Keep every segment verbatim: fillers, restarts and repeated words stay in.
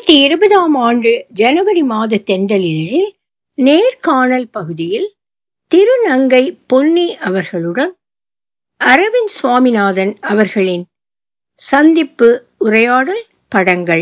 இரண்டாயிரத்தி இருபதாம் ஆண்டு ஜனவரி மாத தென்றலிதழில் நேர்காணல் பகுதியில் திருநங்கை பொன்னி அவர்களுடன் அரவிந்த் சுவாமிநாதன் அவர்களின் சந்திப்பு உரையாடல் படங்கள்.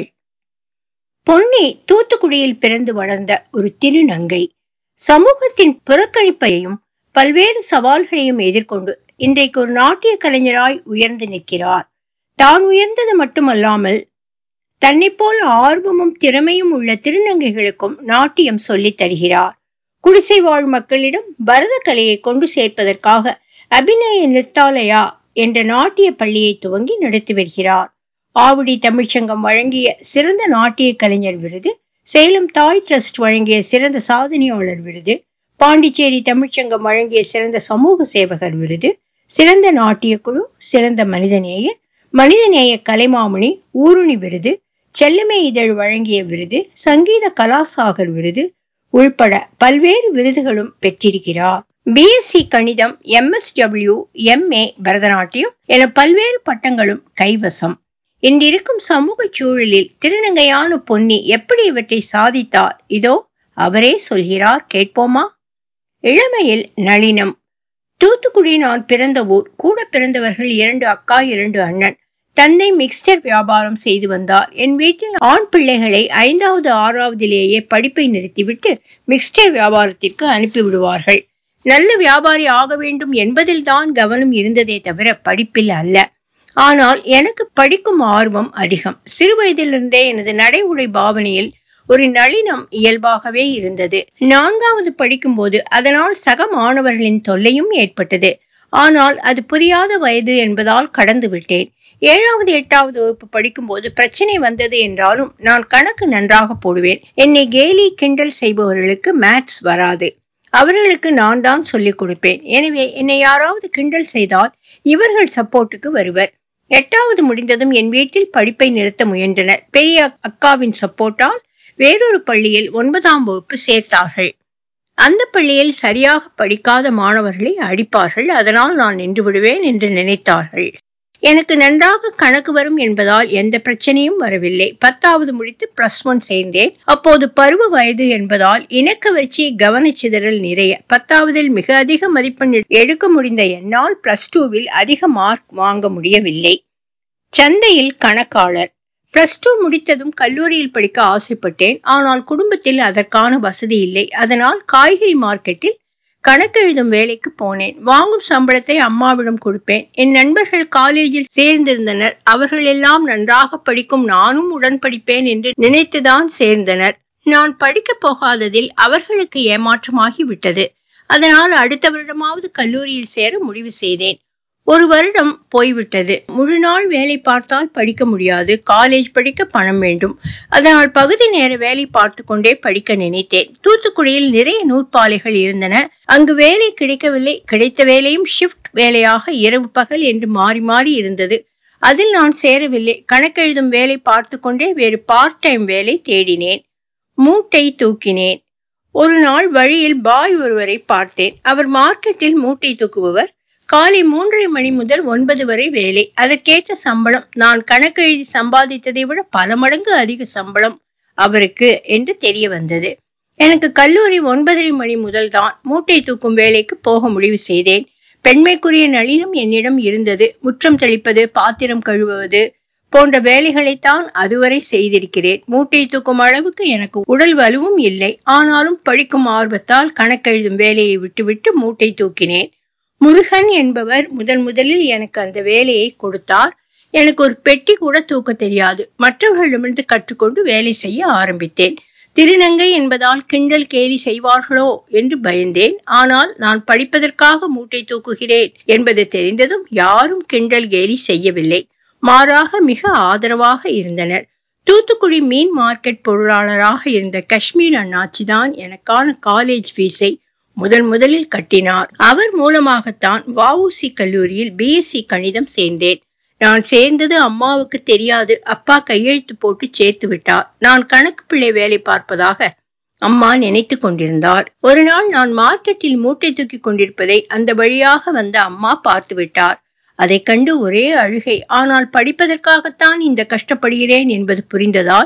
பொன்னி தூத்துக்குடியில் பிறந்து வளர்ந்த ஒரு திருநங்கை. சமூகத்தின் புறக்கணிப்பையும் பல்வேறு சவால்களையும் எதிர்கொண்டு இன்றைக்கு ஒரு நாட்டிய கலைஞராய் உயர்ந்து நிற்கிறார். தான் உயர்ந்தது மட்டுமல்லாமல் தன்னை போல் ஆர்வமும் திறமையும் உள்ள திருநங்கைகளுக்கும் நாட்டியம் சொல்லித் தருகிறார். குடிசை வாழ் மக்களிடம் பரத கலையை கொண்டு சேர்ப்பதற்காக அபிநய நிர்த்தாலயா என்ற நாட்டிய பள்ளியை துவங்கி நடத்தி வருகிறார். ஆவடி தமிழ்ச்சங்கம் வழங்கிய சிறந்த நாட்டிய கலைஞர் விருது, சேலம் தாய் டிரஸ்ட் வழங்கிய சிறந்த சாதனையாளர் விருது, பாண்டிச்சேரி தமிழ்ச்சங்கம் வழங்கிய சிறந்த சமூக சேவகர் விருது, சிறந்த நாட்டிய குழு, சிறந்த மனிதநேயர், மனிதநேய கலைமாமணி, ஊருணி விருது, செல்லமே இதழ் வழங்கிய விருது, சங்கீத கலாசாகர் விருது உள்பட பல்வேறு விருதுகளும் பெற்றிருக்கிறார். பிஎஸ்சி கணிதம், எம்எஸ்டபிள்யூ, எம்ஏ பரதநாட்டியம் என பல்வேறு பட்டங்களும் கைவசம். இன்றிருக்கும் சமூக சூழலில் திருநங்கையான பொன்னி எப்படி இவற்றை சாதித்தார்? இதோ அவரே சொல்கிறார், கேட்போமா? இளமையில் நளினம். தூத்துக்குடி நான் பிறந்த ஊர். கூட பிறந்தவர்கள் இரண்டு அக்கா, இரண்டு அண்ணன். தந்தை மிக்ஸ்டர் வியாபாரம் செய்து வந்தார். என் வீட்டில் ஆண் பிள்ளைகளை ஐந்தாவது ஆறாவதிலேயே படிப்பை நிறுத்திவிட்டு மிக்ஸ்டர் வியாபாரத்திற்கு அனுப்பிவிடுவார்கள். நல்ல வியாபாரி ஆக வேண்டும் என்பதில் தான் கவனம் இருந்ததே தவிர படிப்பில் அல்ல. ஆனால் எனக்கு படிக்கும் ஆர்வம் அதிகம். சிறு வயதிலிருந்தே எனது நடை உடை பாவனையில் ஒரு நளினம் இயல்பாகவே இருந்தது. நான்காவது படிக்கும் போது அதனால் சக மாணவர்களின் தொல்லையும் ஏற்பட்டது. ஆனால் அது புரியாத வயது என்பதால் கடந்து விட்டேன். ஏழாவது எட்டாவது வகுப்பு படிக்கும் போது பிரச்சனை வந்தது என்றாலும் நான் கணக்கு நன்றாக போடுவேன். என்னை கேலி கிண்டல் செய்பவர்களுக்கு மேத்ஸ் வராது. அவர்களுக்கு நான் தான் சொல்லிக் கொடுப்பேன். எனவே என்னை யாராவது கிண்டல் செய்தால் இவர்கள் சப்போர்ட்டுக்கு வருவர். எட்டாவது முடிந்ததும் என் வீட்டில் படிப்பை நிறுத்த முயன்றனர். பெரிய அக்காவின் சப்போர்ட்டால் வேறொரு பள்ளியில் ஒன்பதாம் வகுப்பு சேர்த்தார்கள். அந்த பள்ளியில் சரியாக படிக்காத மாணவர்களை அடிப்பார்கள். அதனால் நான் நின்று விடுவேன் என்று நினைத்தார்கள். எனக்கு நன்றாக கணக்கு வரும் என்பதால் எந்த பிரச்சனையும் வரவில்லை. பத்தாவது முடித்து பிளஸ் ஒன் சேர்ந்தேன். அப்போது பருவ வயது என்பதால் இணக்கவர்ச்சி, கவனச்சிதறல் நிறைய. பத்தாவதில் மிக அதிக மதிப்பெண் எடுக்க முடிந்த என்னால் பிளஸ் டூவில் அதிக மார்க் வாங்க முடியவில்லை. சந்தையில் கணக்காளர். பிளஸ் டூ முடித்ததும் கல்லூரியில் படிக்க ஆசைப்பட்டேன். ஆனால் குடும்பத்தில் அதற்கான வசதி இல்லை. அதனால் காய்கறி மார்க்கெட்டில் கணக்கெழுதும் வேலைக்கு போனேன். வாங்கும் சம்பளத்தை அம்மாவிடம் கொடுப்பேன். என் நண்பர்கள் காலேஜில் சேர்ந்திருந்தனர். அவர்கள் எல்லாம் நன்றாக படிக்கும், நானும் உடன் படிப்பேன் என்று நினைத்துதான் சேர்ந்தனர். நான் படிக்க போகாததில் அவர்களுக்கு ஏமாற்றமாகி விட்டது. அதனால் அடுத்த வருடமாவது கல்லூரியில் சேர முடிவு செய்தேன். ஒரு வருடம் போய்விட்டது. முழு நாள் வேலை பார்த்தால் படிக்க முடியாது. காலேஜ் படிக்க பணம் வேண்டும். அதனால் பகுதி நேர வேலை பார்த்து கொண்டே படிக்க நினைத்தேன். தூத்துக்குடியில் நிறைய நூற்பாலைகள் இருந்தன. அங்கு வேலை கிடைக்கவில்லை. கிடைத்த வேலையும் ஷிப்ட் வேலையாக இரவு பகல் என்று மாறி மாறி இருந்தது. அதில் நான் சேரவில்லை. கணக்கெழுதும் வேலை பார்த்து கொண்டே வேறு பார்ட் டைம் வேலை தேடினேன். மூட்டை தூக்கினேன். ஒரு நாள் வழியில் பாய் ஒருவரை பார்த்தேன். அவர் மார்க்கெட்டில் மூட்டை தூக்குபவர். காலை மூன்றரை மணி முதல் ஒன்பது வரை வேலை. அதற்கேற்ற சம்பளம். நான் கணக்கெழுதி சம்பாதித்ததை விட பல மடங்கு அதிக சம்பளம் அவருக்கு என்று தெரிய வந்தது. எனக்கு கல்லூரி ஒன்பதரை மணி முதல் தான். மூட்டை தூக்கும் வேலைக்கு போக முடிவு செய்தேன். பெண்மைக்குரிய நளினம் என்னிடம் இருந்தது. முற்றம் தெளிப்பது, பாத்திரம் கழுவுவது போன்ற வேலைகளைத்தான் அதுவரை செய்திருக்கிறேன். மூட்டை தூக்கும் அளவுக்கு எனக்கு உடல் வலுவும் இல்லை. ஆனாலும் படிக்கும் ஆர்வத்தால் கணக்கெழுதும் வேலையை விட்டுவிட்டு மூட்டை தூக்கினேன். முருகன் என்பவர் முதன் முதலில் எனக்கு அந்த வேலையை கொடுத்தார். எனக்கு ஒரு பெட்டி கூட தூக்க தெரியாது. மற்றவர்களிடமிருந்து கற்றுக்கொண்டு வேலை செய்ய ஆரம்பித்தேன். திருநங்கை என்பதால் கிண்டல் கேலி செய்வார்களோ என்று பயந்தேன். ஆனால் நான் படிப்பதற்காக மூட்டை தூக்குகிறேன் என்பது தெரிந்ததும் யாரும் கிண்டல் கேலி செய்யவில்லை. மாறாக மிக ஆதரவாக இருந்தனர். தூத்துக்குடி மீன் மார்க்கெட் பொருளாளராக இருந்த காஷ்மீர் அண்ணாச்சிதான் எனக்கான காலேஜ் ஃபீஸை முதன் முதலில் கட்டினார். அவர் மூலமாகத்தான் வஉசி கல்லூரியில் பிஎஸ்சி கணிதம் சேர்ந்தேன். நான் சேர்ந்தது அம்மாவுக்கு தெரியாது. அப்பா கையெழுத்து போட்டு சேர்த்து விட்டார். நான் கணக்கு பிள்ளை வேலை பார்ப்பதாக அம்மா நினைத்து கொண்டிருந்தார். ஒரு நாள் நான் மார்க்கெட்டில் மூட்டை தூக்கி கொண்டிருப்பதை அந்த வழியாக வந்த அம்மா பார்த்து விட்டார். அதை கண்டு ஒரே அழுகை. ஆனால் படிப்பதற்காகத்தான் இந்த கஷ்டப்படுகிறேன் என்பது புரிந்ததால்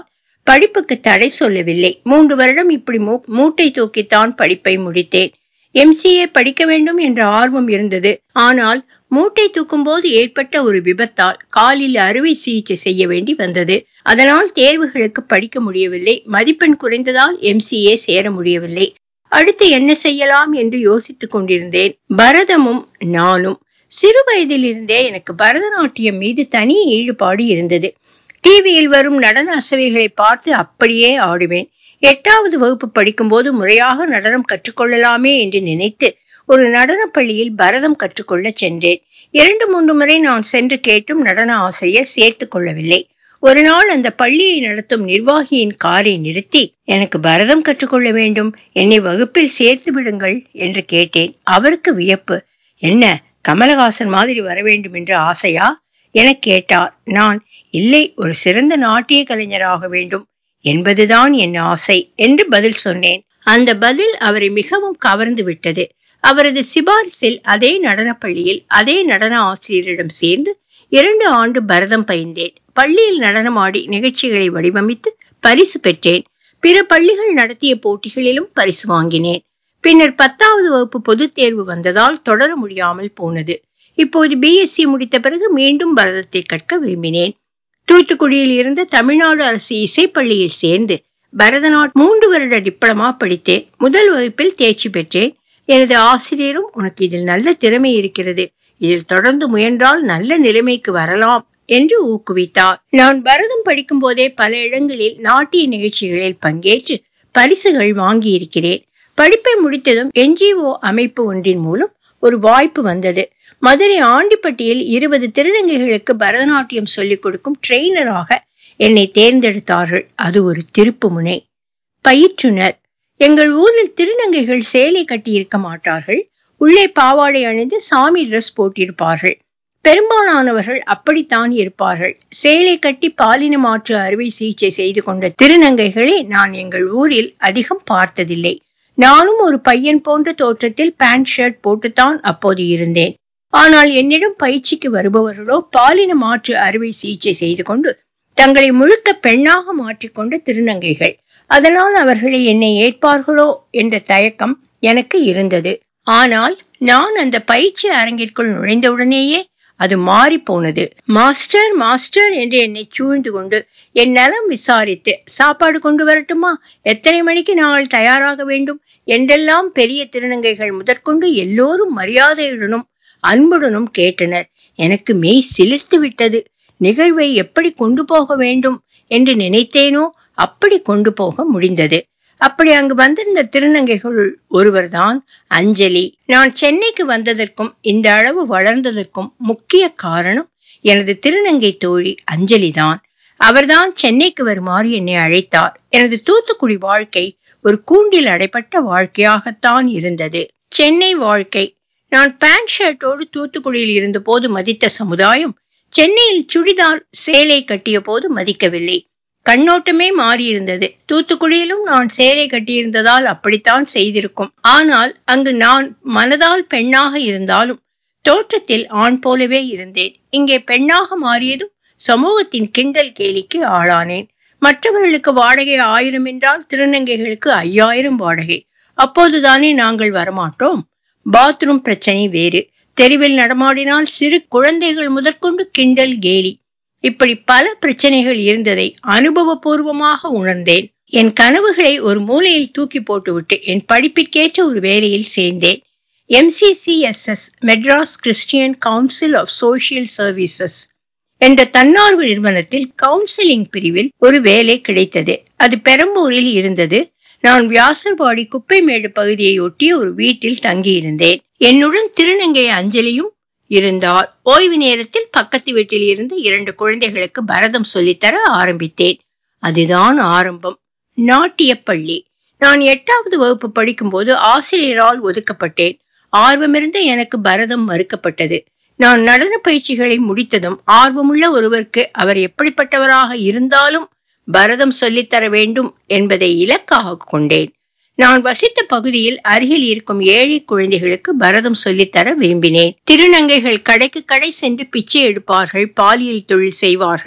படிப்புக்கு தடை சொல்லவில்லை. மூன்று வருடம் இப்படி மூட்டை தூக்கித்தான் படிப்பை முடித்தேன். எம்சிஏ படிக்க வேண்டும் என்ற ஆர்வம் இருந்தது. ஆனால் மூட்டை தூக்கும் போது ஏற்பட்ட ஒரு விபத்தால் காலில் அறுவை சிகிச்சை செய்ய வேண்டி வந்தது. அதனால் தேர்வுகளுக்கு படிக்க முடியவில்லை. மதிப்பெண் குறைந்ததால் எம்சிஏ சேர முடியவில்லை. அடுத்து என்ன செய்யலாம் என்று யோசித்துக் கொண்டிருந்தேன். பரதமும் நானும். சிறு வயதில் இருந்தே எனக்கு பரதநாட்டியம் மீது தனி ஈடுபாடு இருந்தது. டிவியில் வரும் நடன அசைவுகளை பார்த்து அப்படியே ஆடுவேன். எட்டாவது வகுப்பு படிக்கும் போது முறையாக நடனம் கற்றுக்கொள்ளலாமே என்று நினைத்து ஒரு நடன பள்ளியில் பரதம் கற்றுக்கொள்ள சென்றேன். இரண்டு மூன்று முறை நான் சென்று கேட்டும் நடன ஆசிரியர் சேர்த்து கொள்ளவில்லை. ஒரு நாள் அந்த பள்ளியை நடத்தும் நிர்வாகியின் காரை நிறுத்தி, எனக்கு பரதம் கற்றுக்கொள்ள வேண்டும், என்னை வகுப்பில் சேர்த்து விடுங்கள் என்று கேட்டேன். அவருக்கு வியப்பு. என்ன, கமலஹாசன் மாதிரி வர வேண்டும் என்ற ஆசையா என கேட்டார். நான், இல்லை, ஒரு சிறந்த நாட்டிய கலைஞராக வேண்டும் என்பதுதான் என் ஆசை என்று பதில் சொன்னேன். அந்த பதில் அவரை மிகவும் கவர்ந்து விட்டது. அவரது சிபாரிசில் அதே நடன பள்ளியில் அதே நடன ஆசிரியரிடம் சேர்ந்து இரண்டு ஆண்டு பரதம் பயின்றேன். பள்ளியில் நடனமாடி நிகழ்ச்சிகளை வடிவமைத்து பரிசு பெற்றேன். பிற பள்ளிகள் நடத்திய போட்டிகளிலும் பரிசு வாங்கினேன். பின்னர் பத்தாவது வகுப்பு பொதுத் தேர்வு வந்ததால் தொடர முடியாமல் போனது. இப்போது பிஎஸ்சி முடித்த பிறகு மீண்டும் பரதத்தை கற்க விரும்பினேன். தூத்துக்குடியில் இருந்த தமிழ்நாடு அரசு இசைப்பள்ளியில் சேர்ந்து பரதநாட்டியம் மூன்று வருட டிப்ளமா படித்தேன். முதல் வகுப்பில் தேர்ச்சி பெற்றேன். எனது ஆசிரியரும், உனக்கு இதில் நல்ல திறமை இருக்கிறது, இதில் தொடர்ந்து முயன்றால் நல்ல நிலைமைக்கு வரலாம் என்று ஊக்குவித்தார். நான் பரதம் படிக்கும் போதே பல இடங்களில் நாட்டிய நிகழ்ச்சிகளில் பங்கேற்று பரிசுகள் வாங்கி இருக்கிறேன். படிப்பை முடித்ததும் என்ஜிஓ அமைப்பு ஒன்றின் மூலம் ஒரு வாய்ப்பு வந்தது. மதுரை ஆண்டிப்பட்டியில் இருபது திருநங்கைகளுக்கு பரதநாட்டியம் சொல்லிக் கொடுக்கும் ட்ரெயினராக என்னை தேர்ந்தெடுத்தார்கள். அது ஒரு திருப்பு முனை. பயிற்றுனர், எங்கள் ஊரில் திருநங்கைகள் சேலை கட்டி இருக்க மாட்டார்கள். உள்ளே பாவாடை அணிந்து சாமி டிரெஸ் போட்டிருப்பார்கள். பெரும்பாலானவர்கள் அப்படித்தான் இருப்பார்கள். சேலை கட்டி பாலின மாற்று அறுவை சிகிச்சை செய்து கொண்ட திருநங்கைகளை நான் எங்கள் ஊரில் அதிகம் பார்த்ததில்லை. நானும் ஒரு பையன் போன்ற தோற்றத்தில் பேண்ட் ஷர்ட் போட்டுத்தான் அப்போது இருந்தேன். ஆனால் என்னிடம் பயிற்சிக்கு வருபவர்களோ பாலின மாற்று அறுவை சிகிச்சை செய்து கொண்டு தங்களை முழுக்க பெண்ணாக மாற்றிக்கொண்ட திருநங்கைகள். அதனால் அவர்களை என்னை ஏற்பார்களோ என்ற தயக்கம் எனக்கு இருந்தது. ஆனால் நான் அந்த பயிற்சி அரங்கிற்குள் நுழைந்தவுடனேயே அது மாறி போனது. மாஸ்டர் மாஸ்டர் என்று என்னை சூழ்ந்து கொண்டு என் நலம் விசாரித்து, சாப்பாடு கொண்டு வரட்டுமா, எத்தனை மணிக்கு நாங்கள் தயாராக வேண்டும் என்றெல்லாம் பெரிய திருநங்கைகள் முதற்கொண்டு எல்லோரும் மரியாதையுடனும் அன்புடனும் கேட்டனர். எனக்கு மெய் சிலிர்த்து விட்டது. நிகழ்வை எப்படி கொண்டு போக வேண்டும் என்று நினைத்தேனோ அப்படி கொண்டு போக முடிந்தது. அப்படி அங்கு வந்திருந்த திருநங்கைகளுள் ஒருவர்தான் அஞ்சலி. நான் சென்னைக்கு வந்ததற்கும் இந்த அளவு வளர்ந்ததற்கும் முக்கிய காரணம் எனது திருநங்கை தோழி அஞ்சலிதான். அவர்தான் சென்னைக்கு வருமாறு என்னை அழைத்தார். எனது தூத்துக்குடி வாழ்க்கை ஒரு கூண்டில் அடைப்பட்ட வாழ்க்கையாகத்தான் இருந்தது. சென்னை வாழ்க்கை. நான் பேண்ட் ஷர்ட்டோடு தூத்துக்குடியில் இருந்த போது மதித்த சமுதாயம் சென்னையில் சுடிதார் சேலை கட்டிய போது மதிக்கவில்லை. கண்ணோட்டமே மாறியிருந்தது. தூத்துக்குடியிலும் நான் சேலை கட்டியிருந்ததால் அப்படித்தான் செய்திருக்கும். ஆனால் அங்கு நான் மனதால் பெண்ணாக இருந்தாலும் தோற்றத்தில் ஆண் போலவே இருந்தேன். இங்கே பெண்ணாக மாறியதும் சமூகத்தின் கிண்டல் கேலிக்கு ஆளானேன். மற்றவர்களுக்கு வாடகை ஆயிரம் என்றால் திருநங்கைகளுக்கு ஐயாயிரம் வாடகை. அப்போதுதானே நாங்கள் வரமாட்டோம். பாத்ரூம் பிரச்சனை வேறு. தெருவில் நடமாடினால் சிறு குழந்தைகள் முதற்கொண்டு கிண்டல் கேலி. இப்படி பல பிரச்சனைகள் இருந்ததை அனுபவபூர்வமாக உணர்ந்தேன். என் கனவுகளை ஒரு மூலையில் தூக்கி போட்டுவிட்டு என் படிப்பிற்கேற்ற ஒரு வேலையில் சேர்ந்தேன். MCCSS, Madras Christian Council of Social Services என்ற தன்னார்வ நிறுவனத்தில் கவுன்சிலிங் பிரிவில் ஒரு வேலை கிடைத்தது. அது பெரம்பூரில் இருந்தது. நான் வியாசர்பாடி குப்பைமேடு பகுதியை ஒட்டிய ஒரு வீட்டில் தங்கியிருந்தேன். என்னுடன் திருநங்கை அஞ்சலியும் இருந்தார். ஓய்வு நேரத்தில் பக்கத்து வீட்டில் இருந்து இரண்டு குழந்தைகளுக்கு பரதம் சொல்லித்தர ஆரம்பித்தேன். அதுதான் ஆரம்பம். நாட்டிய பள்ளி. நான் எட்டாவது வகுப்பு படிக்கும் போது ஆசிரியரால் ஒதுக்கப்பட்டேன். ஆர்வமிருந்த எனக்கு பரதம் மறுக்கப்பட்டது. நான் நடன பயிற்சிகளை முடித்ததும் ஆர்வமுள்ள ஒருவருக்கு அவர் எப்படிப்பட்டவராக இருந்தாலும் பரதம் சொல்லித்தர வேண்டும் என்பதை இலக்காக கொண்டேன். நான் வசித்த பகுதியில் அருகில் இருக்கும் ஏழை குழந்தைகளுக்கு பரதம் சொல்லித்தர விரும்பினேன். திருநங்கைகள் கடைக்கு கடை சென்று பிச்சை எடுப்பார்கள், பாலியல் தொழில் செய்வார்கள்.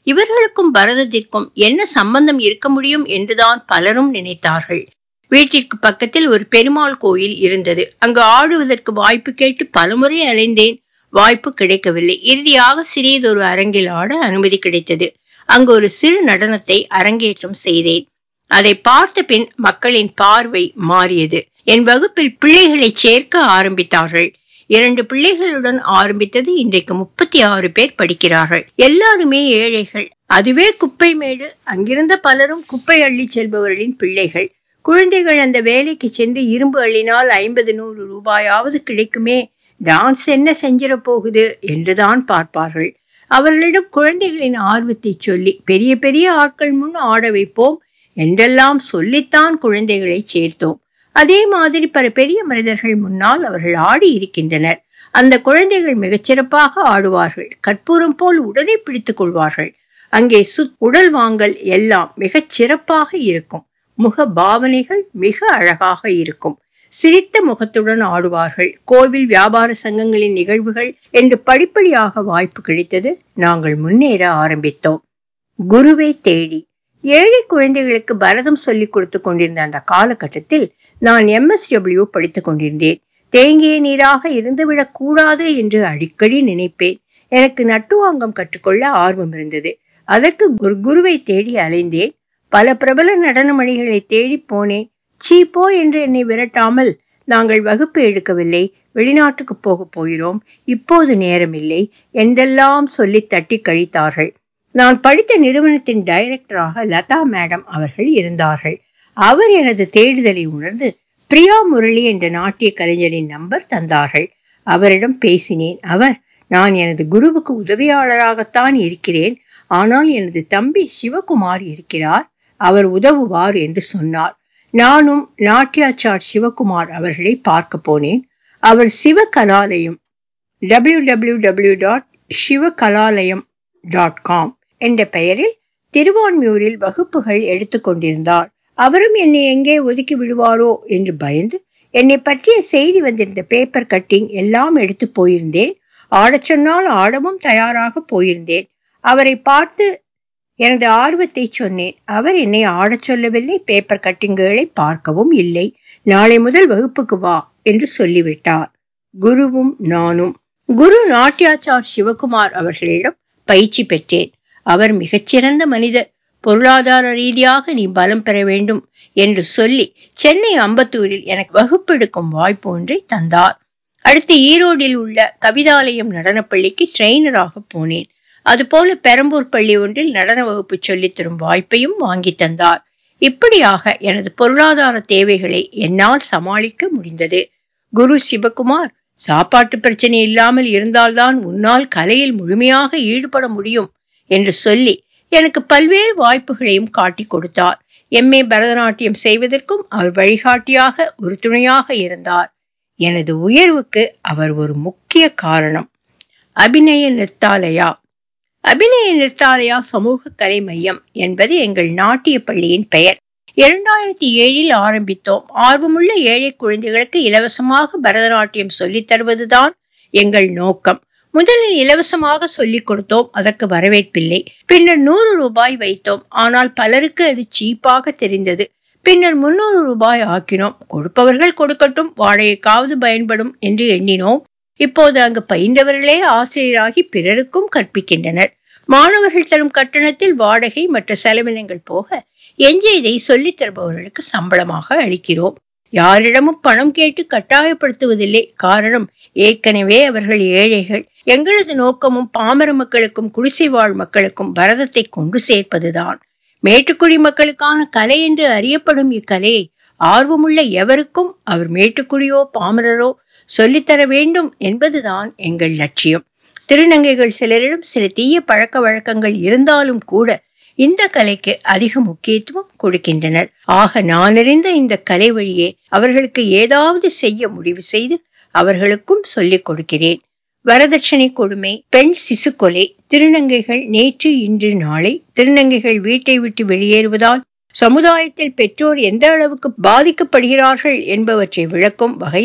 இவர்களுக்கும் பரதத்திற்கும் என்ன சம்பந்தம் இருக்க முடியும் என்றுதான் பலரும் நினைத்தார்கள். வீட்டிற்கு பக்கத்தில் ஒரு பெருமாள் கோயில் இருந்தது. அங்கு ஆடுவதற்கு வாய்ப்பு கேட்டு பலமுறை அலைந்தேன். வாய்ப்பு கிடைக்கவில்லை. இறுதியாக சிறியதொரு அரங்கில் ஆட அனுமதி கிடைத்தது. அங்கு ஒரு சிறு நடனத்தை அரங்கேற்றம் செய்தேன். அதை பார்த்த பின் மக்களின் பார்வை மாறியது. என் வகுப்பில் பிள்ளைகளை சேர்க்க ஆரம்பித்தார்கள். இரண்டு பிள்ளைகளுடன் ஆரம்பித்தது. இன்றைக்கு முப்பத்தி ஆறு பேர் படிக்கிறார்கள். எல்லாருமே ஏழைகள். அதுவே குப்பை மேடு. அங்கிருந்த பலரும் குப்பை அள்ளி செல்பவர்களின் பிள்ளைகள். குழந்தைகள் அந்த வேலைக்கு சென்று இரும்பு அள்ளினால் ஐம்பது நூறு ரூபாயாவது கிடைக்குமே, டான்ஸ் என்ன செஞ்சிட போகுது என்றுதான் பார்ப்பார்கள். அவர்களிடம் குழந்தைகளின் ஆர்வத்தை சொல்லி பெரிய பெரிய ஆட்கள் முன் ஆட வைப்போம் என்றெல்லாம் சொல்லித்தான் குழந்தைகளை சேர்த்தோம். அதே மாதிரி பல பெரிய மனிதர்கள் முன்னால் அவர்கள் ஆடி இருக்கின்றனர். அந்த குழந்தைகள் மிகச்சிறப்பாக ஆடுவார்கள். கற்பூரம் போல் உடனே பிடித்துக் கொள்வார்கள். அங்கே சு உடல் வாங்கல் எல்லாம் மிகச் சிறப்பாக இருக்கும். முக பாவனைகள் மிக அழகாக இருக்கும். சிரித்த முகத்துடன் ஆடுவார்கள். கோவில் வியாபார சங்கங்களின் நிகழ்வுகள் என்று படிப்படியாக வாய்ப்பு கிடைத்தது. நாங்கள் முன்னேற ஆரம்பித்தோம். குருவை தேடி ஏழை குழந்தைகளுக்கு பரதம் சொல்லிக் கொடுத்து கொண்டிருந்த அந்த காலகட்டத்தில் நான் எம் எஸ் டபிள்யூ படித்துக் கொண்டிருந்தேன். தேங்கிய நீராக இருந்துவிடக் கூடாது என்று அடிக்கடி நினைப்பேன். எனக்கு நட்டுவாங்கம் கற்றுக்கொள்ள ஆர்வம் இருந்தது. அதற்கு ஒரு குருவை தேடி அலைந்தேன். பல பிரபல நடனமணிகளை தேடி போனேன். சீப்போ என்று என்னை விரட்டாமல், நாங்கள் வகுப்பு எடுக்கவில்லை, வெளிநாட்டுக்கு போக போகிறோம், இப்போது நேரமில்லை என்றெல்லாம் சொல்லி தட்டி கழித்தார்கள். நான் படித்த நிறுவனத்தின் டைரக்டராக லதா மேடம் அவர்கள் இருந்தார்கள். அவர் எனது தேடுதலை உணர்ந்து பிரியா முரளி என்ற நாட்டிய கலைஞரின் நம்பர் தந்தார்கள். அவரிடம் பேசினேன். அவர், நான் எனது குருவுக்கு உதவியாளராகத்தான் இருக்கிறேன், ஆனால் எனது தம்பி சிவகுமார் இருக்கிறார், அவர் உதவுவார் என்று சொன்னார். நானும் நாட்டியாச்சார் சிவகுமார் அவர்களை பார்க்க போனேன். அவர் Sivakalalayam W W W dot Sivakalalayam dot com என்ற பெயரில் திருவான்மியூரில் வகுப்புகள் எடுத்துக் கொண்டிருந்தார். அவரும் என்னை எங்கே ஒதுக்கி விடுவாரோ என்று பயந்து என்னை பற்றிய செய்தி வந்திருந்த பேப்பர் கட்டிங் எல்லாம் எடுத்து போயிருந்தேன். ஆடச் சொன்னால் ஆடவும் தயாராக போயிருந்தேன். அவரை பார்த்து எனது ஆர்வத்தை சொன்னேன். அவர் என்னை ஆடச் சொல்லவில்லை, பேப்பர் கட்டிங்குகளை பார்க்கவும் இல்லை. நாளை முதல் வகுப்புக்கு வா என்று சொல்லிவிட்டார். குருவும் நானும் குரு நாட்டியாச்சார் சிவகுமார் அவர்களிடம் பயிற்சி பெற்றேன். அவர் மிகச்சிறந்த மனிதர். பொருளாதார ரீதியாக நீ பலம் பெற வேண்டும் என்று சொல்லி சென்னை அம்பத்தூரில் எனக்கு வகுப்பெடுக்கும் வாய்ப்பு ஒன்றை தந்தார். அடுத்து ஈரோடில் உள்ள கவிதாலயம் நடனப்பள்ளிக்கு ட்ரெயினராக போனேன். அதுபோல பெரம்பூர் பள்ளி ஒன்றில் நடன வகுப்பு சொல்லித்தரும் வாய்ப்பையும் வாங்கி தந்தார். இப்படியாக எனது பொருளாதார தேவைகளை என்னால் சமாளிக்க முடிந்தது. குரு சிவகுமார், சாப்பாட்டு பிரச்சனை இல்லாமல் இருந்தால்தான் உன்னால் கலையில் முழுமையாக ஈடுபட முடியும் என்று சொல்லி எனக்கு பல்வேறு வாய்ப்புகளையும் காட்டி கொடுத்தார். எம் ஏ பரதநாட்டியம் செய்வதற்கும் அவர் வழிகாட்டியாக ஒரு துணையாக இருந்தார். எனது உயர்வுக்கு அவர் ஒரு முக்கிய காரணம். அபிநய நிர்த்தாலயா அபிநய நிர்த்தாலயா சமூக கலை மையம் என்பது எங்கள் நாட்டிய பள்ளியின் பெயர். இரண்டாயிரத்தி ஏழில் ஆரம்பித்தோம். ஆர்வமுள்ள ஏழை குழந்தைகளுக்கு இலவசமாக பரதநாட்டியம் சொல்லித் தருவதுதான் எங்கள் நோக்கம். முதலில் இலவசமாக சொல்லிக் கொடுத்தோம். அதற்கு வரவேற்பில்லை. பின்னர் நூறு ரூபாய் வைத்தோம். ஆனால் பலருக்கு அது சீப்பாக தெரிந்தது. பின்னர் முன்னூறு ரூபாய் ஆக்கினோம். கொடுப்பவர்கள் கொடுக்கட்டும், வாடகைக்காவது பயன்படும் என்று எண்ணினோம். இப்போது அங்கு பயின்றவர்களே ஆசிரியராகி பிறருக்கும் கற்பிக்கின்றனர். மாணவர்கள் தரும் கட்டணத்தில் வாடகை மற்ற செலவினங்கள் போக எஞ்சியதை சொல்லித் தருபவர்களுக்கு சம்பளமாக அளிக்கிறோம். யாரிடமும் பணம் கேட்டு கட்டாயப்படுத்துவதில்லை. காரணம், ஏற்கனவே அவர்கள் ஏழைகள். எங்களது நோக்கமும் பாமர மக்களுக்கும் குடிசை வாழ் மக்களுக்கும் பரதத்தை கொண்டு சேர்ப்பதுதான். மேட்டுக்குடி மக்களுக்கான கலை என்று அறியப்படும் இக்கலையை ஆர்வமுள்ள எவருக்கும் அவர் மேட்டுக்குடியோ பாமரரோ சொல்லித்தர வேண்டும் என்பதுதான் எங்கள் லட்சியம். திருநங்கைகள் சிலரிடம் சில தீய பழக்க வழக்கங்கள் இருந்தாலும் கூட இந்த கலைக்கு அதிக முக்கியத்துவம் கொடுக்கின்றனர். ஆக நான் அறிந்த இந்த கலை வழியே அவர்களுக்கு ஏதாவது செய்ய முடிவு செய்து அவர்களுக்கும் சொல்லிக் கொடுக்கிறேன். வரதட்சணை கொடுமை, பெண் சிசு கொலை, திருநங்கைகள் நேற்று இன்று நாளை, திருநங்கைகள் வீட்டை விட்டு வெளியேறுவதால் சமுதாயத்தில் பெற்றோர் எந்த அளவுக்கு பாதிக்கப்படுகிறார்கள் என்பவற்றை விளக்கும் வகையில்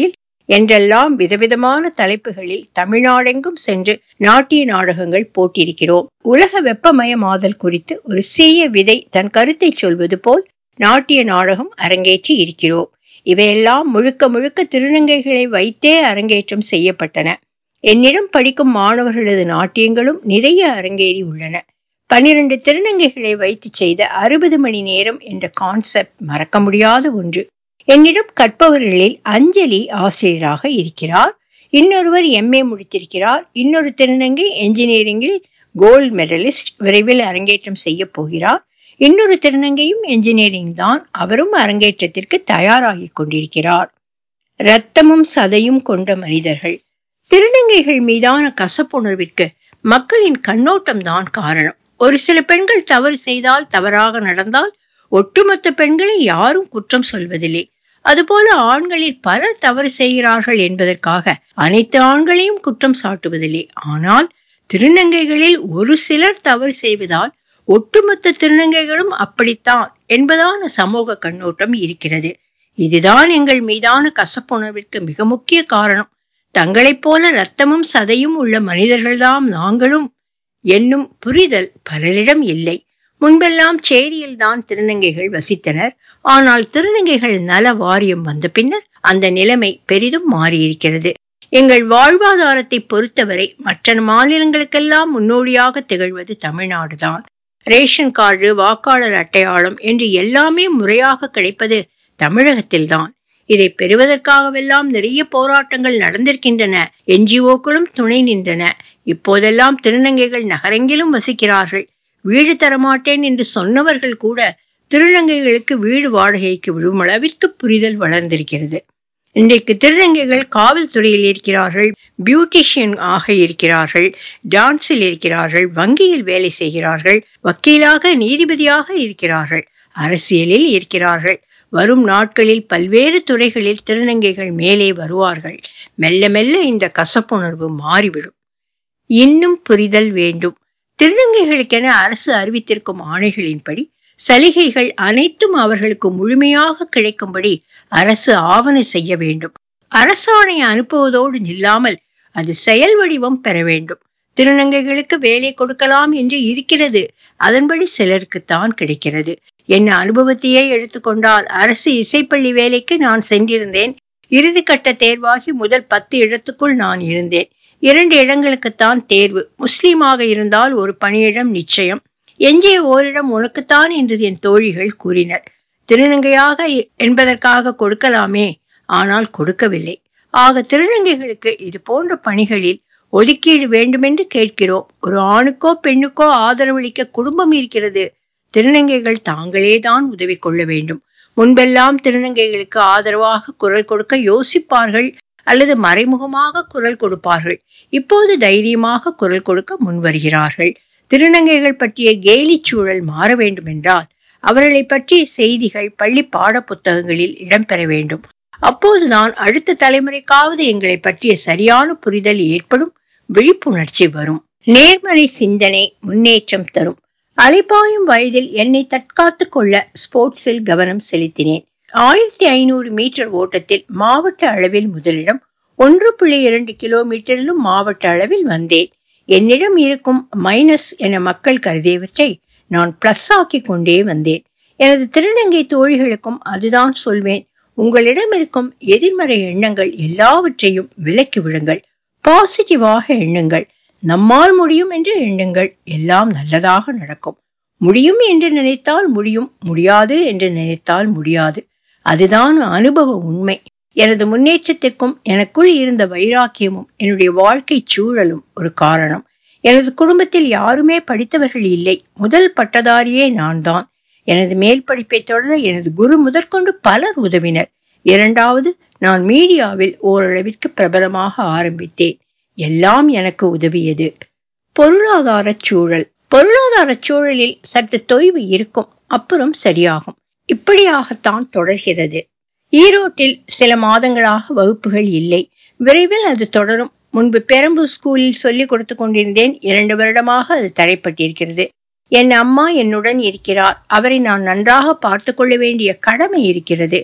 என்றெல்லாம் விதவிதமான தலைப்புகளில் தமிழ்நாடெங்கும் சென்று நாட்டிய நாடகங்கள் போட்டிருக்கிறோம். உலக வெப்பமயமாதல் குறித்து ஒரு சிறிய விதை தன் கருத்தை சொல்வது போல் நாட்டிய நாடகம் அரங்கேற்றி இருக்கிறோம். இவையெல்லாம் முழுக்க முழுக்க திருநங்கைகளை வைத்தே அரங்கேற்றம் செய்யப்பட்டன. என்னிடம் படிக்கும் மாணவர்களது நாட்டியங்களும் நிறைய அரங்கேறி உள்ளன. பனிரெண்டு திருநங்கைகளை வைத்து செய்த அறுபது மணி நேரம் என்ற கான்செப்ட் மறக்க முடியாத ஒன்று. என்னிடம் கற்பவர்களில் அஞ்சலி ஆசிரியராக இருக்கிறார். இன்னொருவர் எம்ஏ முடித்திருக்கிறார். இன்னொரு திருநங்கை என்ஜினியரிங்கில் கோல்டு மெடலிஸ்ட், விரைவில் அரங்கேற்றம் செய்ய போகிறார். இன்னொரு திருநங்கையும் என்ஜினியரிங் தான், அவரும் அரங்கேற்றத்திற்கு தயாராகி கொண்டிருக்கிறார். இரத்தமும் சதையும் கொண்ட மனிதர்கள். திருநங்கைகள் மீதான கசப்புணர்விற்கு மக்களின் கண்ணோட்டம் தான் காரணம். ஒரு சில பெண்கள் தவறு செய்தால், தவறாக நடந்தால் ஒட்டுமொத்த பெண்களை யாரும் குற்றம் சொல்வதில்லை. அதுபோல ஆண்களில் பலர் தவறு செய்கிறார்கள் என்பதற்காக அனைத்து ஆண்களையும் குற்றம் சாட்டுவதில்லை. ஆனால் திருநங்கைகளில் ஒரு சிலர் தவறு செய்வதால் ஒட்டுமொத்த திருநங்கைகளும் அப்படித்தான் என்பதான சமூக கண்ணோட்டம் இருக்கிறது. இதுதான் எங்கள் மீதான கசப்புணர்விற்கு மிக முக்கிய காரணம். தங்களைப் போல இரத்தமும் சதையும் உள்ள மனிதர்கள்தாம் நாங்களும் என்னும் புரிதல் பலரிடம் இல்லை. முன்பெல்லாம் சேரியில் தான் திருநங்கைகள் வசித்தனர். ஆனால் திருநங்கைகள் நல வாரியம் வந்த பின்னர் அந்த நிலைமை பெரிதும் மாறியிருக்கிறது. எங்கள் வாழ்வாதாரத்தை பொறுத்தவரை மற்ற மாநிலங்களுக்கெல்லாம் முன்னோடியாக திகழ்வது தமிழ்நாடுதான். ரேஷன் கார்டு, வாக்காளர் அட்டையாளம் என்று எல்லாமே முறையாக கிடைப்பது தமிழகத்தில்தான். இதை பெறுவதற்காகவெல்லாம் நிறைய போராட்டங்கள் நடந்திருக்கின்றன. என்ஜிஓக்களும் துணை நின்றன. இப்போதெல்லாம் திருநங்கைகள் நகரெங்கிலும் வசிக்கிறார்கள். வீடு தரமாட்டேன் என்று சொன்னவர்கள் கூட திருநங்கைகளுக்கு வீடு வாடகைக்கு விடும் அளவிற்கு புரிதல் வளர்ந்திருக்கிறது. இன்றைக்கு திருநங்கைகள் காவல்துறையில் இருக்கிறார்கள், பியூட்டிஷியன் ஆக இருக்கிறார்கள், டான்ஸில் இருக்கிறார்கள், வங்கியில் வேலை செய்கிறார்கள், வக்கீலாக நீதிபதியாக இருக்கிறார்கள், அரசியலில் இருக்கிறார்கள். வரும் நாட்களில் பல்வேறு துறைகளில் திருநங்கைகள் மேலே வருவார்கள். மெல்ல மெல்ல இந்த கசப்புணர்வு மாறிவிடும். இன்னும் புரிதல் வேண்டும். திருநங்கைகளுக்கென அரசு அறிவித்திருக்கும் ஆணைகளின்படி சலுகைகள் அனைத்தும் அவர்களுக்கு முழுமையாக கிடைக்கும்படி அரசு ஆவண செய்ய வேண்டும். அரசாணை அனுப்புவதோடு நில்லாமல் அது செயல் வடிவம் பெற வேண்டும். திருநங்கைகளுக்கு வேலை கொடுக்கலாம் என்று இருக்கிறது, அதன்படி சிலருக்குத்தான் கிடைக்கிறது. என் அனுபவத்தையே எடுத்துக்கொண்டால், அரசு இசைப்பள்ளி வேலைக்கு நான் சென்றிருந்தேன். இறுதிக்கட்ட தேர்வாகி முதல் பத்து இடத்துக்குள் நான் இருந்தேன். இரண்டு இடங்களுக்குத்தான் தேர்வு. முஸ்லீமாக இருந்தால் ஒரு பணியிடம் நிச்சயம். எஞ்சிய ஓரிடம் உனக்குத்தான் என்று என் தோழிகள் கூறினர். திருநங்கையாக என்பதற்காக கொடுக்கலாமே, ஆனால் கொடுக்கவில்லை. ஆக திருநங்கைகளுக்கு இது போன்ற பணிகளில் ஒதுக்கீடு வேண்டுமென்று கேட்கிறோம். ஒரு ஆணுக்கோ பெண்ணுக்கோ ஆதரவளிக்க குடும்பம் இருக்கிறது. திருநங்கைகள் தாங்களே தான் உதவி கொள்ள வேண்டும். முன்பெல்லாம் திருநங்கைகளுக்கு ஆதரவாக குரல் கொடுக்க யோசிப்பார்கள் அல்லது மறைமுகமாக குரல் கொடுப்பார்கள். இப்போது தைரியமாக குரல் கொடுக்க முன்வருகிறார்கள். திருநங்கைகள் பற்றிய கேலி சூழல் மாற வேண்டும் என்றால் அவர்களை பற்றிய செய்திகள் பள்ளி பாட புத்தகங்களில் இடம்பெற வேண்டும். அப்போதுதான் அடுத்த தலைமுறைக்காவது எங்களை பற்றிய சரியான புரிதல் ஏற்படும், விழிப்புணர்ச்சி வரும். நேர்மறை சிந்தனை முன்னேற்றம் தரும். அலைபாயும் வயதில் என்னை தற்காத்து கொள்ள ஸ்போர்ட்ஸில் கவனம் செலுத்தினேன். ஆயிரத்தி ஐநூறு மீட்டர் ஓட்டத்தில் மாவட்ட அளவில் முதலிடம், ஒன்று புள்ளி இரண்டு கிலோமீட்டரிலும் மாவட்ட அளவில் வந்தேன். என்னிடம் இருக்கும் மைனஸ் என மக்கள் கருதியவற்றை நான் பிளஸ் ஆக்கி கொண்டே வந்தேன். எனது திருநங்கை தோழிகளுக்கும் அதுதான் சொல்வேன். உங்களிடம் இருக்கும் எதிர்மறை எண்ணங்கள் எல்லாவற்றையும் விலக்கி விடுங்கள். பாசிட்டிவாக எண்ணுங்கள். நம்மால் முடியும் என்று எண்ணுங்கள். எல்லாம் நல்லதாக நடக்கும். முடியும் என்று நினைத்தால் முடியும், முடியாது என்று நினைத்தால் முடியாது. அதுதான் அனுபவ உண்மை. எனது முன்னேற்றத்திற்கும் எனக்குள் இருந்த வைராக்கியமும் என்னுடைய வாழ்க்கை சூழலும் ஒரு காரணம். எனது குடும்பத்தில் யாருமே படித்தவர்கள் இல்லை. முதல் பட்டதாரியே நான் தான். எனது மேல் படிப்பை தொடர எனது குரு முதற்கொண்டு பலர் உதவினர். இரண்டாவது, நான் மீடியாவில் ஓரளவிற்கு பிரபலமாக ஆரம்பித்தேன். எல்லாம் எனக்கு உதவியது. பொருளாதார சூழல். பொருளாதார சூழலில் சற்று தொய்வு இருக்கும், அப்புறம் சரியாகும். இப்படியாகத்தான் தொடர்கிறது. ஈரோட்டில் சில மாதங்களாக வகுப்புகள் இல்லை. விரைவில் அது தொடரும். முன்பு பெரம்பூர் ஸ்கூலில் சொல்லிக் கொடுத்து கொண்டிருந்தேன். இரண்டு வருடமாக அது தடைப்பட்டிருக்கிறது. என் அம்மா என்னுடன் இருக்கிறார். அவரை நான் நன்றாக பார்த்து கொள்ள வேண்டிய கடமை இருக்கிறது.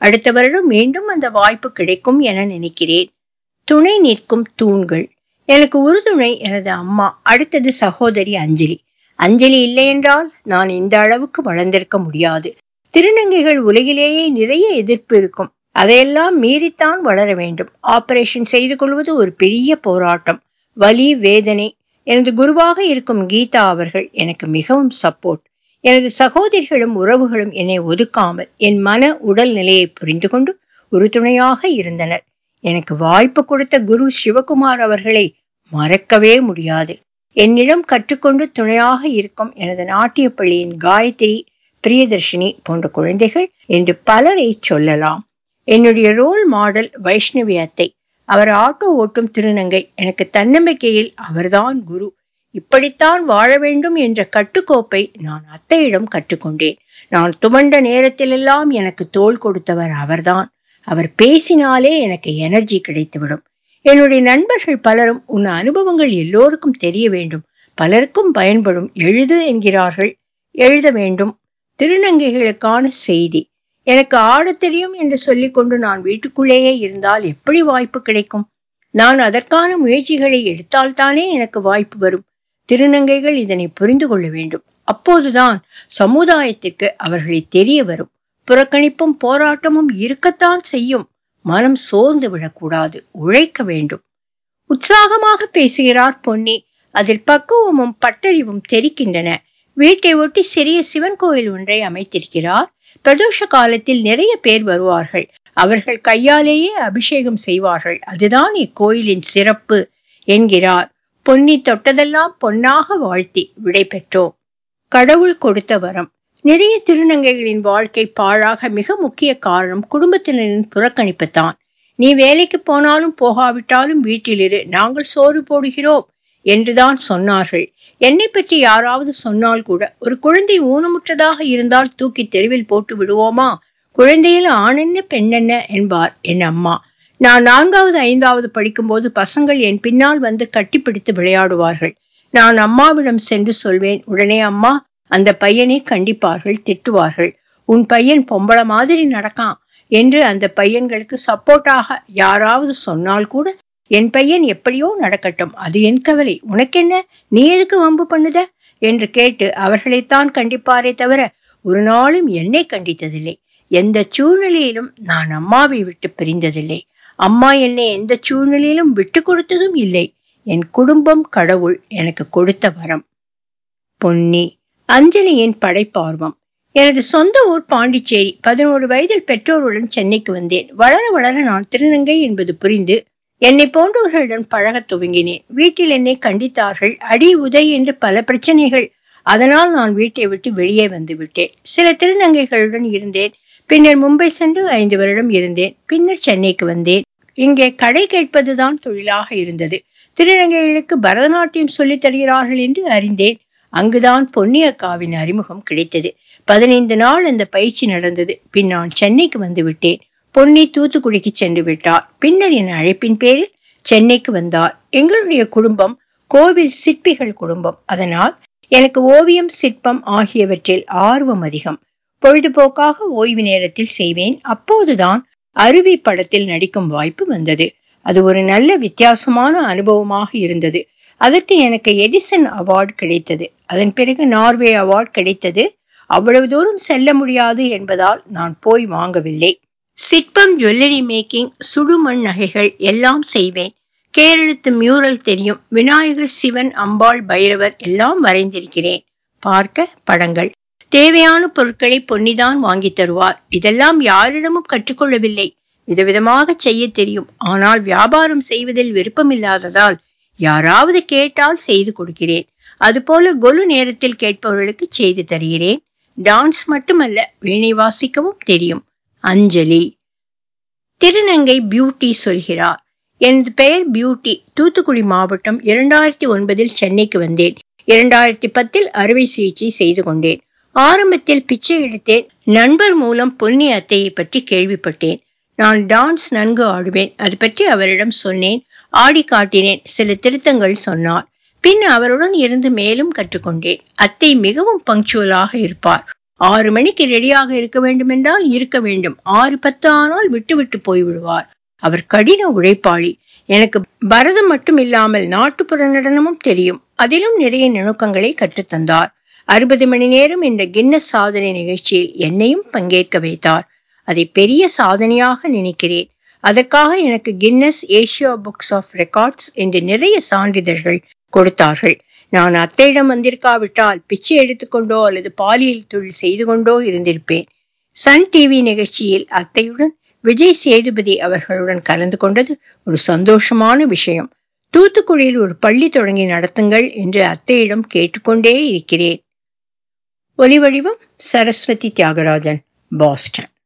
அடுத்த வருடம் மீண்டும் அந்த வாய்ப்பு கிடைக்கும் என நினைக்கிறேன். துணை நிற்கும் தூண்கள். எனக்கு உறுதுணை எனது அம்மா, அடுத்தது சகோதரி அஞ்சலி. அஞ்சலி இல்லை என்றால் நான் இந்த அளவுக்கு வளர்ந்திருக்க முடியாது. திருநங்கைகள் உலகிலேயே நிறைய எதிர்ப்பு இருக்கும். அதையெல்லாம் மீறித்தான் வளர வேண்டும். ஆபரேஷன் செய்து கொள்வது ஒரு பெரிய போராட்டம், வலி, வேதனை. எனது குருவாக இருக்கும் கீதா அவர்கள் எனக்கு மிகவும் சப்போர்ட். எனது சகோதரிகளும் உறவுகளும் என்னை ஒதுக்காமல் என் மன உடல் நிலையை புரிந்து கொண்டு உறுதுணையாக இருந்தனர். எனக்கு வாய்ப்பு கொடுத்த குரு சிவகுமார் அவர்களை மறக்கவே முடியாது. என்னிடம் கற்றுக்கொண்டு துணையாக இருக்கும் எனது நாட்டிய பள்ளியின் காயத்ரி, பிரியதர்ஷினி போன்ற குழந்தைகள் என்று பலரை சொல்லலாம். என்னுடைய ரோல் மாடல் வைஷ்ணவி அத்தை. அவர் ஆட்டோ ஓட்டும் திருநங்கை. எனக்கு தன்னம்பிக்கையில் அவர்தான் குரு. இப்படித்தான் வாழ வேண்டும் என்ற கட்டுக்கோப்பை நான் அத்தையிடம் கற்றுக்கொண்டேன். நான் துவண்ட நேரத்திலெல்லாம் எனக்கு தோள் கொடுத்தவர் அவர்தான். அவர் பேசினாலே எனக்கு எனர்ஜி கிடைத்துவிடும். என்னுடைய நண்பர்கள் பலரும் உன் அனுபவங்கள் எல்லோருக்கும் தெரிய வேண்டும், பலருக்கும் பயன்படும், எழுது என்கிறார்கள். எழுத வேண்டும். திருநங்கைகளுக்கான செய்தி. எனக்கு ஆடத் தெரியும் என்று சொல்லிக்கொண்டு நான் வீட்டுக்குள்ளேயே இருந்தால் எப்படி வாய்ப்பு கிடைக்கும்? நான் அதற்கான முயற்சிகளை எடுத்தால்தானே எனக்கு வாய்ப்பு வரும். திருநங்கைகள் இதனை புரிந்து கொள்ள வேண்டும். அப்போதுதான் சமுதாயத்திற்கு அவர்களை தெரிய வரும். புறக்கணிப்பும் போராட்டமும் இருக்கத்தான் செய்யும். மனம் சோர்ந்து விடக்கூடாது, உழைக்க வேண்டும். உற்சாகமாக பேசுகிறார் பொன்னி. அதில் பக்குவமும் பட்டறிவும் தெரிக்கின்றன. வீட்டை ஒட்டி சிறிய சிவன் கோயில் ஒன்றை அமைத்திருக்கிறார். பிரதோஷ காலத்தில் நிறைய பேர் வருவார்கள். அவர்கள் கையாலேயே அபிஷேகம் செய்வார்கள். அதுதான் இக்கோயிலின் சிறப்பு என்கிறார். பொன்னி தொட்டதெல்லாம் பொன்னாக வாழ்த்தி விடை பெற்றோம். கடவுள் கொடுத்த வரம். நிறைய திருநங்கைகளின் வாழ்க்கை பாழாக மிக முக்கிய காரணம் குடும்பத்தினரின் புறக்கணிப்பு தான். நீ வேலைக்கு போனாலும் போகாவிட்டாலும் வீட்டிலிரு, நாங்கள் சோறு போடுகிறோம் என்றுதான் சொன்னார்கள். என்னை பற்றி யாராவது சொன்னால் கூட, ஒரு குழந்தை ஊனமுற்றதாக இருந்தால் தூக்கி தெருவில் போட்டு விடுவோமா? குழந்தையில் ஆணென்ன பெண்ணென்ன என்பார் என் அம்மா. நான் நான்காவது ஐந்தாவது படிக்கும்போது பசங்கள் என் பின்னால் வந்து கட்டிப்பிடித்து விளையாடுவார்கள். நான் அம்மாவிடம் சென்று சொல்வேன். உடனே அம்மா அந்த பையனை கண்டிப்பார்கள், திட்டுவார்கள். உன் பையன் பொம்பள மாதிரி நடக்கான் என்று அந்த பையன்களுக்கு சப்போர்ட்டாக யாராவது சொன்னால் கூட, என் பையன் எப்படியோ நடக்கட்டும், அது என் கவலை, உனக்கென்ன, நீ எதுக்கு வம்பு பண்ணுத என்று கேட்டு அவர்களைத்தான் கண்டிப்பாரே தவிர ஒரு நாளும் என்னை கண்டித்ததில்லை. எந்த சூழ்நிலையிலும் நான் அம்மாவை விட்டு பிரிந்ததில்லை. அம்மா என்னை எந்த சூழ்நிலையிலும் விட்டு கொடுத்ததும் இல்லை. என் குடும்பம் கடவுள் எனக்கு கொடுத்த வரம். பொன்னி. அஞ்சலியின் படைப்பார்வம். எனது சொந்த ஊர் பாண்டிச்சேரி. பதினோரு வயதில் பெற்றோருடன் சென்னைக்கு வந்தேன். வளர வளர நான் திருநங்கை என்பது புரிந்து என்னை போன்றவர்களுடன் பழக துவங்கினேன். வீட்டில் என்னை கண்டித்தார்கள். அடி உதை என்று பல பிரச்சனைகள். அதனால் நான் வீட்டை விட்டு வெளியே வந்து விட்டேன். சில திருநங்கைகளுடன் இருந்தேன். பின்னர் மும்பை சென்று ஐந்து வருடம் இருந்தேன். பின்னர் சென்னைக்கு வந்தேன். இங்கே கடை கேட்பதுதான் தொழிலாக இருந்தது. திருநங்கைகளுக்கு பரதநாட்டியம் சொல்லித் தருகிறார்கள் என்று அறிந்தேன். அங்குதான் பொன்னி அக்காவின் அறிமுகம் கிடைத்தது. பதினைந்து நாள் அந்த பயிற்சி நடந்தது. பின் நான் சென்னைக்கு வந்து விட்டேன். பொன்னி தூத்துக்குடிக்கு சென்று விட்டார். பின்னர் என் அழைப்பின் பேரில் சென்னைக்கு வந்தார். எங்களுடைய குடும்பம் கோவில் சிற்பிகள் குடும்பம். அதனால் எனக்கு ஓவியம், சிற்பம் ஆகியவற்றில் ஆர்வம் அதிகம். பொழுதுபோக்காக ஓய்வு நேரத்தில் செய்வேன். அப்போதுதான் அருவி படத்தில் நடிக்கும் வாய்ப்பு வந்தது. அது ஒரு நல்ல வித்தியாசமான அனுபவமாக இருந்தது. அதற்கு எனக்கு எடிசன் அவார்டு கிடைத்தது. அதன் பிறகு நார்வே அவார்டு கிடைத்தது. அவ்வளவு தூரம் செல்ல முடியாது என்பதால் நான் போய் வாங்கவில்லை. சிற்பம், ஜுவல்லரி மேக்கிங், சுடுமண் நகைகள் எல்லாம் செய்வேன். கேரளத்து மியூரல் தெரியும். விநாயகர், சிவன், அம்பாள், பைரவர் எல்லாம் வரைந்திருக்கிறேன். பார்க்க படங்கள். தேவையான பொருட்களை பொன்னிதான் வாங்கி தருவார். இதெல்லாம் யாரிடமும் கற்றுக்கொள்ளவில்லை. விதவிதமாக செய்ய தெரியும். ஆனால் வியாபாரம் செய்வதில் விருப்பமில்லாததால் யாராவது கேட்டால் செய்து கொடுக்கிறேன். அதுபோல கொலு நேரத்தில் கேட்பவர்களுக்கு செய்து தருகிறேன். டான்ஸ் மட்டுமல்ல, வீணை வாசிக்கவும் தெரியும். அஞ்சலி. திருநங்கை பியூட்டி சொல்கிறார். எனது பெயர் பியூட்டி. தூத்துக்குடி மாவட்டம். இரண்டாயிரத்தி ஒன்பதில் சென்னைக்கு வந்தேன். இரண்டாயிரத்தி பத்தில் அறுவை சிகிச்சை செய்து கொண்டேன். ஆரம்பத்தில் பிச்சை எடுத்தேன். நண்பர் மூலம் பொன்னி அத்தையை பற்றி கேள்விப்பட்டேன். நான் டான்ஸ் நன்கு ஆடுவேன். அது பற்றி அவரிடம் சொன்னேன். ஆடி காட்டினேன். சில திருத்தங்கள் சொன்னார். பின் அவருடன் இருந்து மேலும் கற்றுக்கொண்டேன். அத்தை மிகவும் பங்க்சுவலாக இருப்பார். ஆறு மணிக்கு ரெடியாக இருக்க வேண்டும் என்றால் இருக்க வேண்டும். ஆறு பத்து ஆனால் விட்டு விட்டு போய்விடுவார். அவர் கடின உழைப்பாளி. எனக்கு பரதம் மட்டும் இல்லாமல் நாட்டுப்புற நடனமும் தெரியும். அதிலும் நிறைய நுணுக்கங்களை கற்றுத்தந்தார். அறுபது மணி நேரம் என்ற கின்னஸ் சாதனை நிகழ்ச்சியில் என்னையும் பங்கேற்க வைத்தார். அதை பெரிய சாதனையாக நினைக்கிறேன். அதற்காக எனக்கு Guinness, Asia books of records என்று நிறைய சான்றிதழ்கள் கொடுத்தார்கள். நான் அத்தையிடம் வந்திருக்காவிட்டால் பிச்சை எடுத்துக்கொண்டோ அல்லது பாலியல் தொழில் செய்து கொண்டோ இருந்திருப்பேன். சன் டிவி நிகழ்ச்சியில் அத்தையுடன் விஜய் சேதுபதி அவர்களுடன் கலந்து கொண்டது ஒரு சந்தோஷமான விஷயம். தூத்துக்குடியில் ஒரு பள்ளி தொடங்கி நடத்துங்கள் என்று அத்தையிடம் கேட்டுக்கொண்டே இருக்கிறேன். ஒலிவடிவம் சரஸ்வதி தியாகராஜன், பாஸ்டன்.